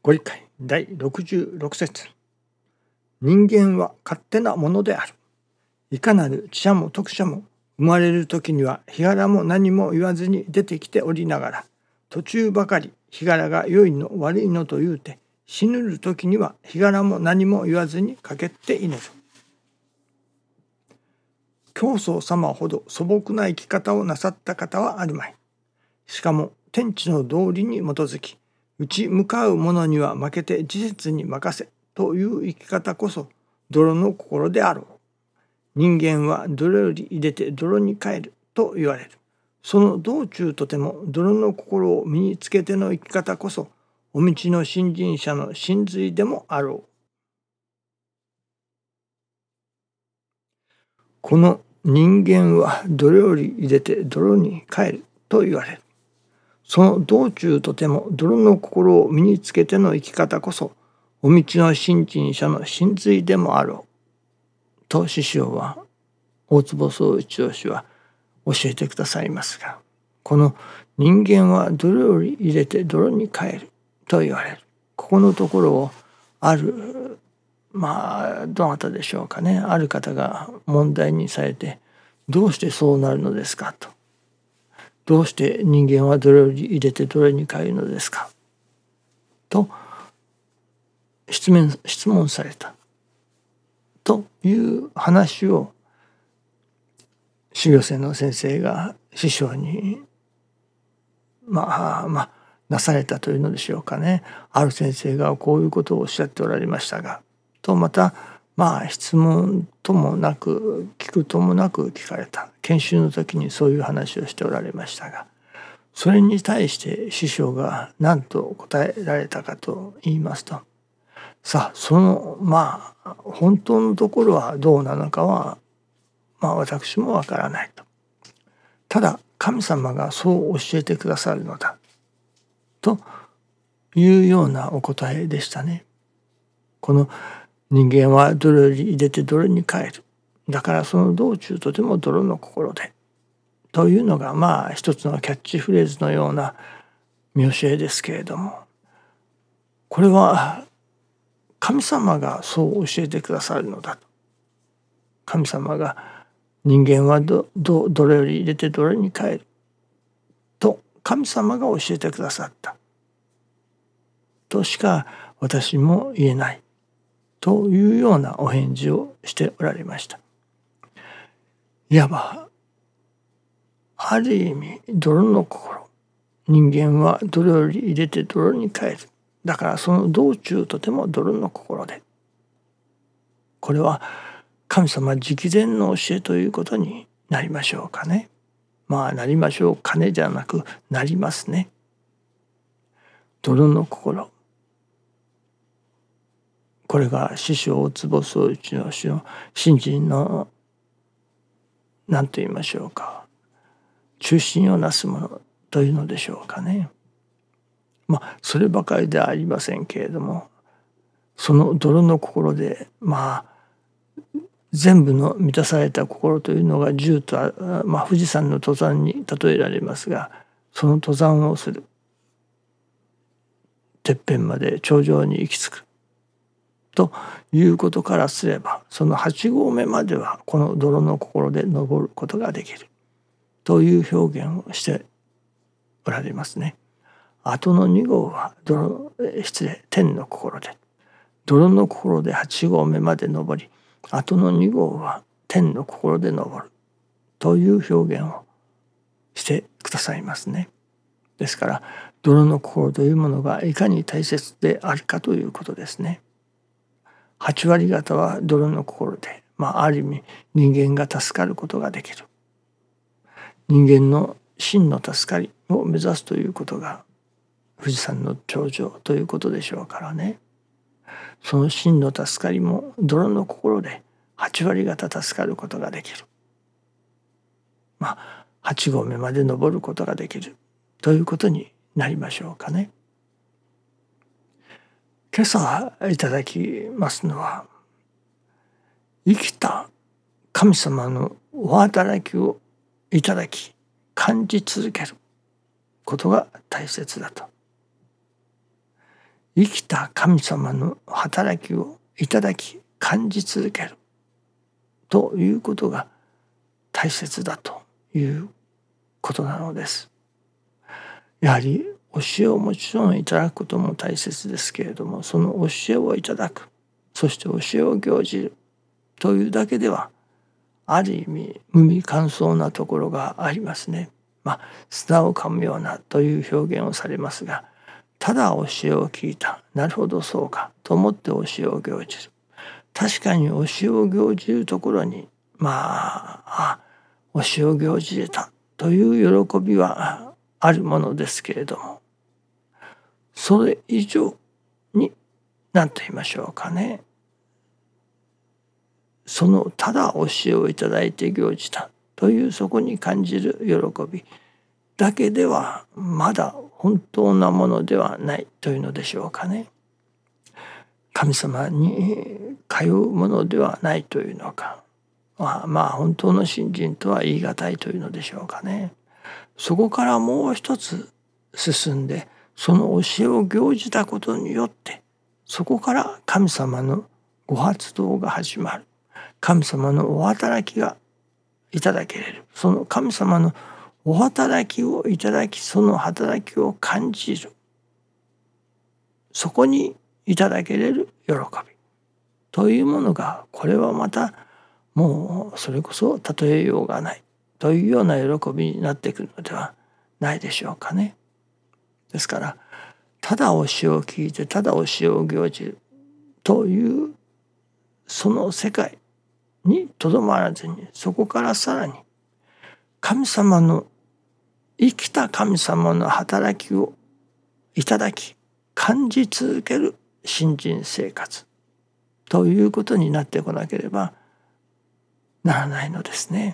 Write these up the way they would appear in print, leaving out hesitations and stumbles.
ご理解第66節。人間は勝手なものである。いかなる知者も徳者も生まれる時には日柄も何も言わずに出てきておりながら、途中ばかり日柄が良いの悪いのと言うて、死ぬる時には日柄も何も言わずにかけって祈る。教祖様ほど素朴な生き方をなさった方はあるまい。しかも天地の道理に基づき、打ち向かう者には負けて事実に任せという生き方こそ泥の心であろう。人間は泥より入れて泥に帰ると言われる。その道中とても泥の心を身につけての生き方こそお道の信心者の真髄でもあろう。この人間は泥より入れて泥に帰ると言われる。その道中とても泥の心を身につけての生き方こそお道の信心者の真髄でもあろうと師匠は大坪宗一郎氏は教えてくださいますが、この人間は泥より入れて泥に帰ると言われる、ここのところをあるどなたでしょうかね、ある方が問題にされて、どうしてそうなるのですかと、どうして人間は泥より入れて泥に帰るのですかと質問されたという話を修行生の先生が師匠になされたというのでしょうかね。ある先生がこういうことをおっしゃっておられましたがと、また質問ともなく聞くともなく聞かれた。研修の時にそういう話をしておられましたが、それに対して師匠が何と答えられたかと言いますと、さあその本当のところはどうなのかは私もわからないと。ただ神様がそう教えてくださるのだというようなお答えでしたね。この人間は泥より入れて泥に帰る。だからその道中とても泥の心でというのが一つのキャッチフレーズのような見教えですけれども、これは神様がそう教えてくださるのだと。神様が人間は泥より入れて泥に帰ると神様が教えてくださったとしか私も言えないというようなお返事をしておられました。いわばある意味泥の心、人間は泥より入れて泥に帰る。だからその道中とても泥の心で、これは神様直伝の教えということになりましょうかね。なりましょうかねじゃなくなりますね。泥の心、これが師匠大坪宗一郎氏の信心の何と言いましょうか、中心をなすものというのでしょうかね。そればかりではありませんけれども、その泥の心で全部の満たされた心というのが10と富士山の登山に例えられますが、その登山をする、てっぺんまで頂上に行き着くということからすれば、その8合目まではこの泥の心で登ることができるという表現をしておられますね。後の2号は天の心で、泥の心で8合目まで登り、後の2号は天の心で登るという表現をしてくださいますね。ですから泥の心というものがいかに大切であるかということですね。8割方は泥の心で、ある意味人間が助かることができる。人間の真の助かりを目指すということが富士山の頂上ということでしょうからね。その真の助かりも泥の心で8割方助かることができる。8合目まで登ることができるということになりましょうかね。今朝いただきますのは、生きた神様のお働きをいただき感じ続けることが大切だと。 生きた神様の働きをいただき感じ続けるということが大切だということなのです。やはり教えをもちろんいただくことも大切ですけれども、その教えをいただく、そして教えを行じるというだけではある意味無味乾燥なところがありますね。砂を噛むようなという表現をされますが、ただ教えを聞いた、なるほどそうかと思って教えを行じる。確かに教えを行じるところに教えを行じれたという喜びはあるものですけれども、それ以上に何と言いましょうかね、そのただ教えをいただいて行じたというそこに感じる喜びだけではまだ本当なものではないというのでしょうかね。神様に通うものではないというのか、本当の信心とは言い難いというのでしょうかね。そこからもう一つ進んで、その教えを行じたことによってそこから神様のご発動が始まる。神様のお働きがいただけれる。その神様のお働きをいただき、その働きを感じる。そこにいただけれる喜びというものが、これはまたもうそれこそ例えようがないというような喜びになってくるのではないでしょうかね。ですからただ教えを聞いてただ教えを行じるというその世界にとどまらずに、そこからさらに神様の生きた神様の働きをいただき感じ続ける信心生活ということになってこなければならないのですね。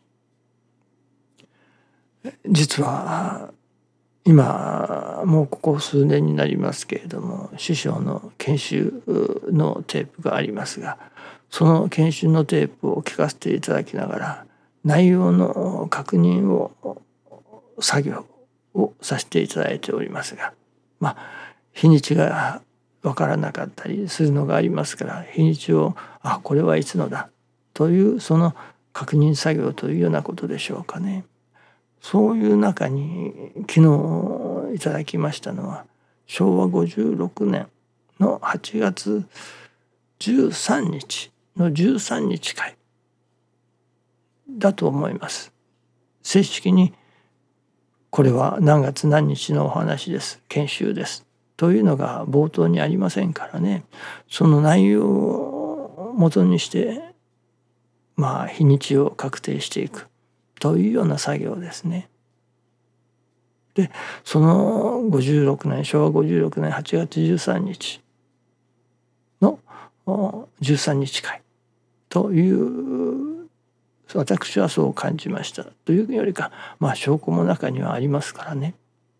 実は今もうここ数年になりますけれども、師匠の研修のテープがありますが、その研修のテープを聞かせていただきながら内容の確認を作業をさせていただいておりますが、日にちが分からなかったりするのがありますから、日にちをこれはいつのだというその確認作業というようなことでしょうかね。そういう中に昨日いただきましたのは、昭和56年の8月13日の13日会だと思います。正式にこれは何月何日のお話です、研修ですというのが冒頭にありませんからね。その内容を元にして日にちを確定していくというような作業ですね。でその昭和56年8月13日の13日会という私はそう感じましたというよりか、証拠も中にはありますからね。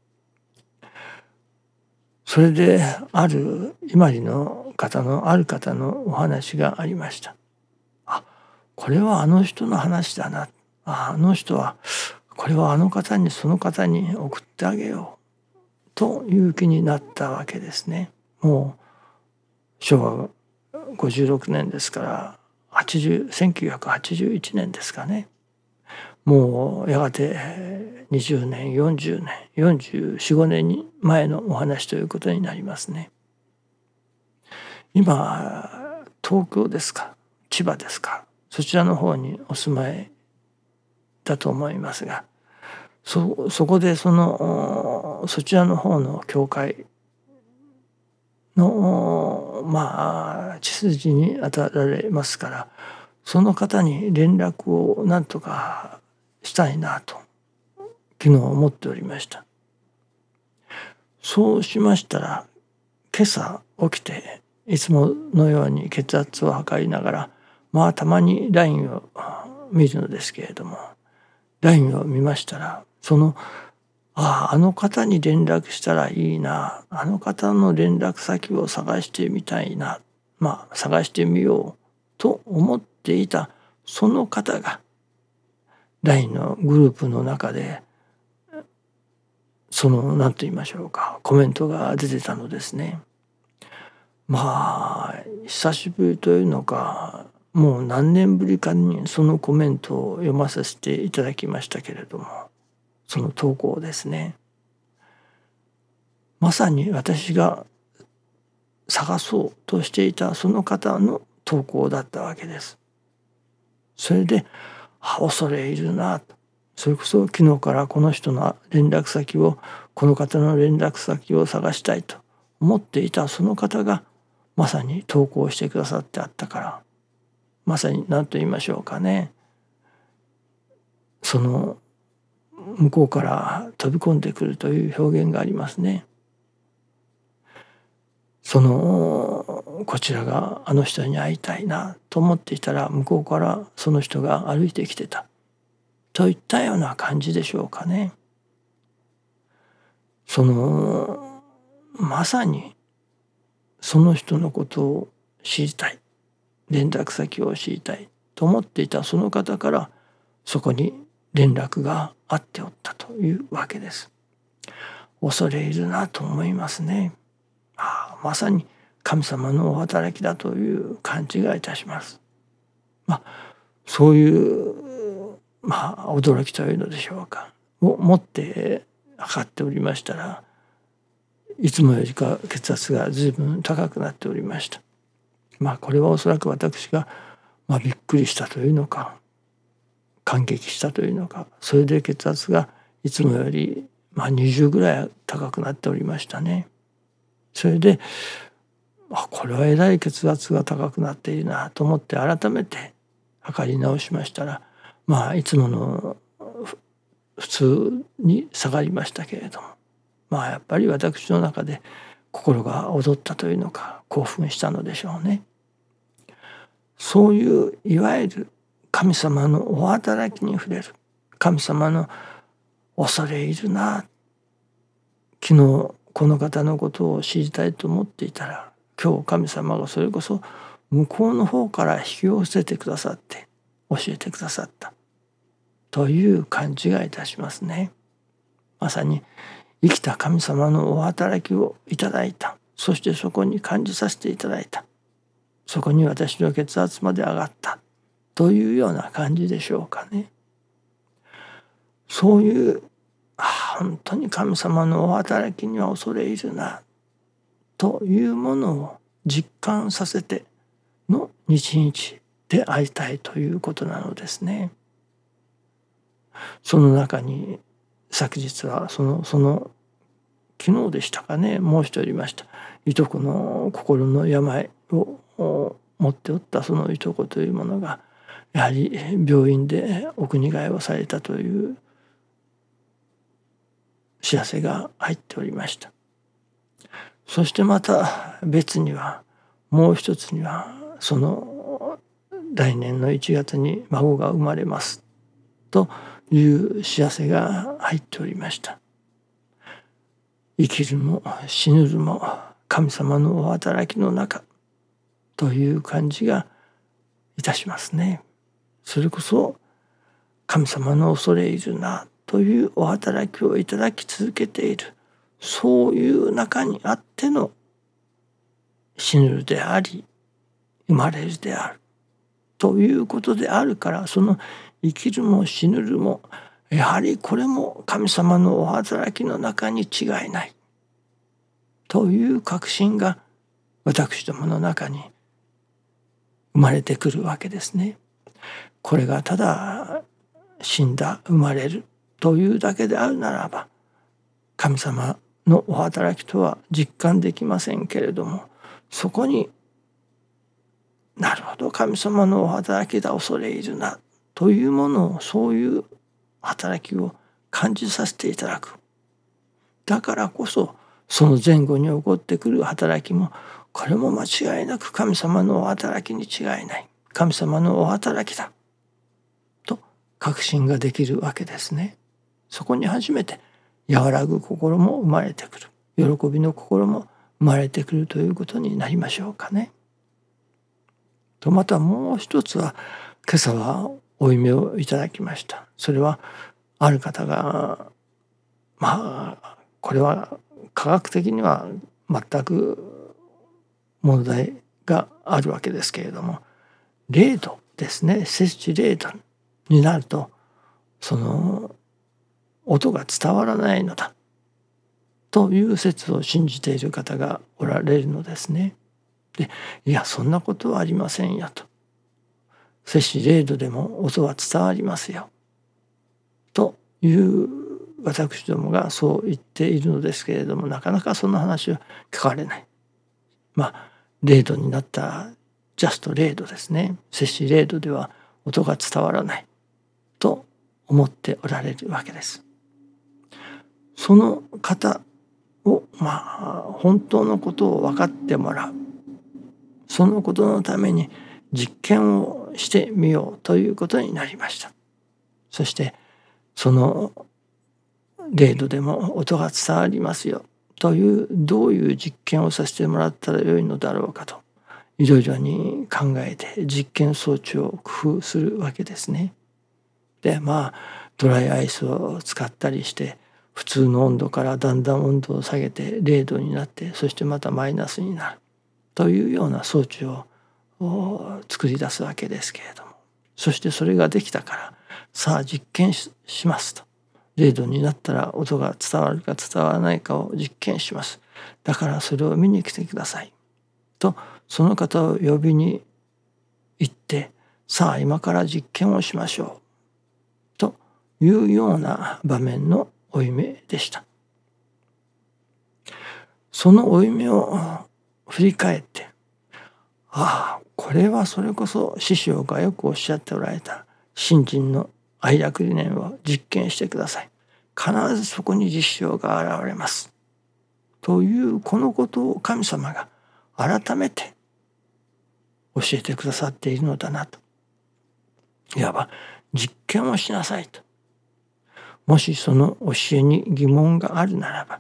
それで今里のある方のお話がありました。これはあの人の話だな、あの人はこれはあの方にその方に送ってあげようという気になったわけですね。もう昭和56年ですから1981年ですかね。もうやがて20年40年44、5年前のお話ということになりますね。今東京ですか千葉ですか、そちらの方にお住まいだと思いますが、そこでそちらの方の教会の血筋に当たられますから、その方に連絡をなんとかしたいなと昨日思っておりました。そうしましたら今朝起きていつものように血圧を測りながらたまに LINE を見るのですけれども、 LINE を見ましたらあの方に連絡したらいいな、あの方の連絡先を探してみたいな、探してみようと思っていたその方が LINE のグループの中で何と言いましょうか、コメントが出てたのですね。 久しぶりというのか、もう何年ぶりかにそのコメントを読まさせていただきましたけれども、その投稿ですね。まさに私が探そうとしていたその方の投稿だったわけです。それで恐れ入るなと。それこそ昨日からこの人の連絡先を、この方の連絡先を探したいと思っていたその方がまさに投稿してくださってあったから、まさに何と言いましょうかね、その向こうから飛び込んでくるという表現がありますね。こちらがあの人に会いたいなと思っていたら、向こうからその人が歩いてきてたといったような感じでしょうかね。まさにその人のことを知りたい、連絡先を知りたいと思っていたその方から、そこに連絡があっておったというわけです。恐れ入るなと思いますね。まさに神様のお働きだという感じがいたします。そういう驚きというのでしょうかを持って測っておりましたら、いつもよりか血圧が随分高くなっておりました。これはおそらく私がびっくりしたというのか、感激したというのか、それで血圧がいつもより20ぐらい高くなっておりましたね。それでこれはえらい血圧が高くなっているなと思って改めて測り直しましたら、いつもの普通に下がりましたけれども、やっぱり私の中で心が躍ったというのか、興奮したのでしょうね。そういういわゆる神様のお働きに触れる、神様の恐れ入るな、昨日この方のことを知りたいと思っていたら、今日神様がそれこそ向こうの方から引き寄せてくださって教えてくださったという感じがいたしますね。まさに生きた神様のお働きをいただいた。そしてそこに感じさせていただいた。そこに私の血圧まで上がったというような感じでしょうかね。そういう本当に神様のお働きには恐れ入るなというものを実感させての日々でありたいということなのですね。その中に昨日はその昨日でしたかね、申しておりましたいとこの心の病を持っておったそのいとこというものが、やはり病院でお国替えをされたという知らせが入っておりました。そしてまた別には、もう一つにはその来年の1月に孫が生まれますという知らせが入っておりました。生きるも死ぬるも神様のお働きの中という感じがいたしますね。それこそ神様の恐れ入るなというお働きをいただき続けている、そういう中にあっての死ぬるであり生まれるであるということであるから、その生きるも死ぬるもやはりこれも神様のお働きの中に違いないという確信が私どもの中に生まれてくるわけですね。これがただ死んだ生まれるというだけであるならば、神様のお働きとは実感できませんけれども、そこになるほど神様のお働きだ、恐れ入るなというものを、そういう働きを感じさせていただく。だからこそその前後に起こってくる働きも、これも間違いなく神様のお働きに違いない、神様のお働きだと確信ができるわけですね。そこに初めて和らぐ心も生まれてくる、喜びの心も生まれてくるということになりましょうかね。と、またもう一つは、今朝はお夢をいただきました。それはある方が、これは科学的には全く問題があるわけですけれども、0度ですね、摂氏0度になるとその音が伝わらないのだという説を信じている方がおられるのですね。で、いやそんなことはありませんよと。摂氏0度でも音は伝わりますよという私どもがそう言っているのですけれども、なかなかその話は聞かれない。0度になったジャスト0度ですね、摂氏0度では音が伝わらないと思っておられるわけです。その方を本当のことを分かってもらう、そのことのために実験をしてみようということになりました。そしてその0度でも音が伝わりますよというどういう実験をさせてもらったらよいのだろうかといろいろに考えて実験装置を工夫するわけですね。でドライアイスを使ったりして普通の温度からだんだん温度を下げて0度になって、そしてまたマイナスになるというような装置を作り出すわけですけれども、そしてそれができたからさあ実験 しますと。0度になったら音が伝わるか伝わらないかを実験します。だからそれを見に来てくださいとその方を呼びに行って、さあ今から実験をしましょうというような場面の負い目でした。その負い目を振り返って、これはそれこそ師匠がよくおっしゃっておられた信心の愛楽理念を実験してください。必ずそこに実証が現れます。というこのことを神様が改めて教えてくださっているのだなと。いわば実験をしなさいと。もしその教えに疑問があるならば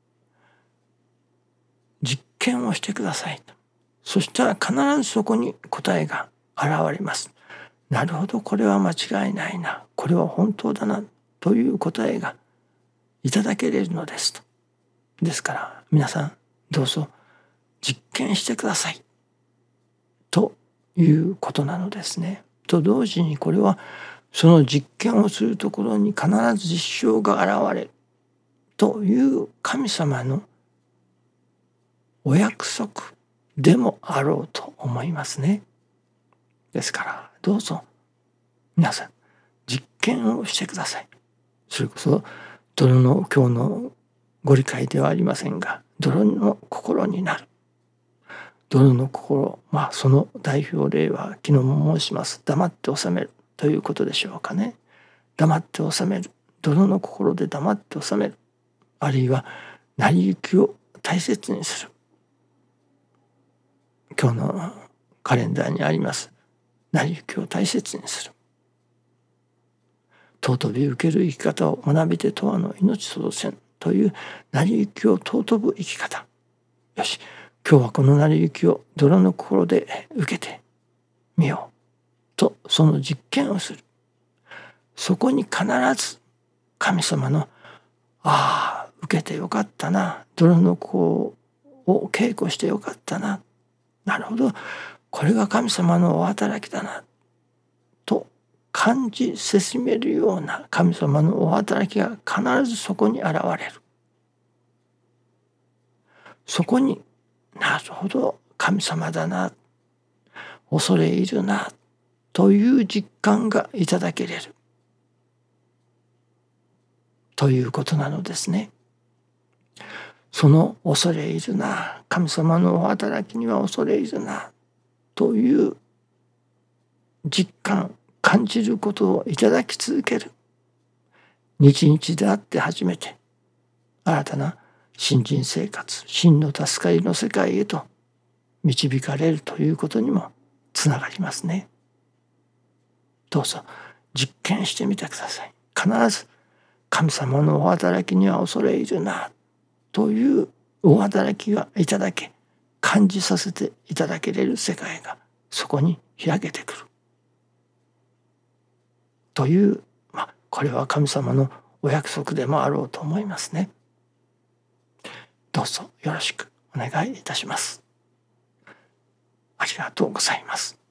実験をしてくださいと。そしたら必ずそこに答えが現れます。なるほど、これは間違いないな、これは本当だなという答えがいただけれるのですと。ですから皆さんどうぞ実験してくださいということなのですね。と同時にこれはその実験をするところに必ず実証が現れるという神様のお約束でもあろうと思いますね。ですからどうぞ皆さん実験をしてください。それこそ泥の今日のご理解ではありませんが、泥の心になる。泥の心、その代表例は昨日も申します。黙って収めるということでしょうかね。黙って収める。泥の心で黙って収める。あるいは成り行きを大切にする。今日のカレンダーにあります。成り行きを大切にする。尊び受ける生き方を学びて永遠の命創せんという成り行きを尊ぶ生き方。よし、今日はこの成り行きを泥の心で受けてみようとその実験をする。そこに必ず神様の受けてよかったな、泥の心を稽古してよかったな、なるほどこれが神様のお働きだなと感じせしめるような神様のお働きが必ずそこに現れる。そこになるほど神様だな、恐れ入るなという実感がいただけれるということなのですね。その恐れ入るな、神様のお働きには恐れ入るなという実感、感じることをいただき続ける日々であって初めて新たな信心生活、真の助かりの世界へと導かれるということにもつながりますね。どうぞ実験してみてください。必ず神様のお働きには恐れ入るなというお働きがいただけ、感じさせていただけれる世界がそこに開けてくるという、これは神様のお約束でもあろうと思いますね。どうぞよろしくお願いいたします。 りがとうございます。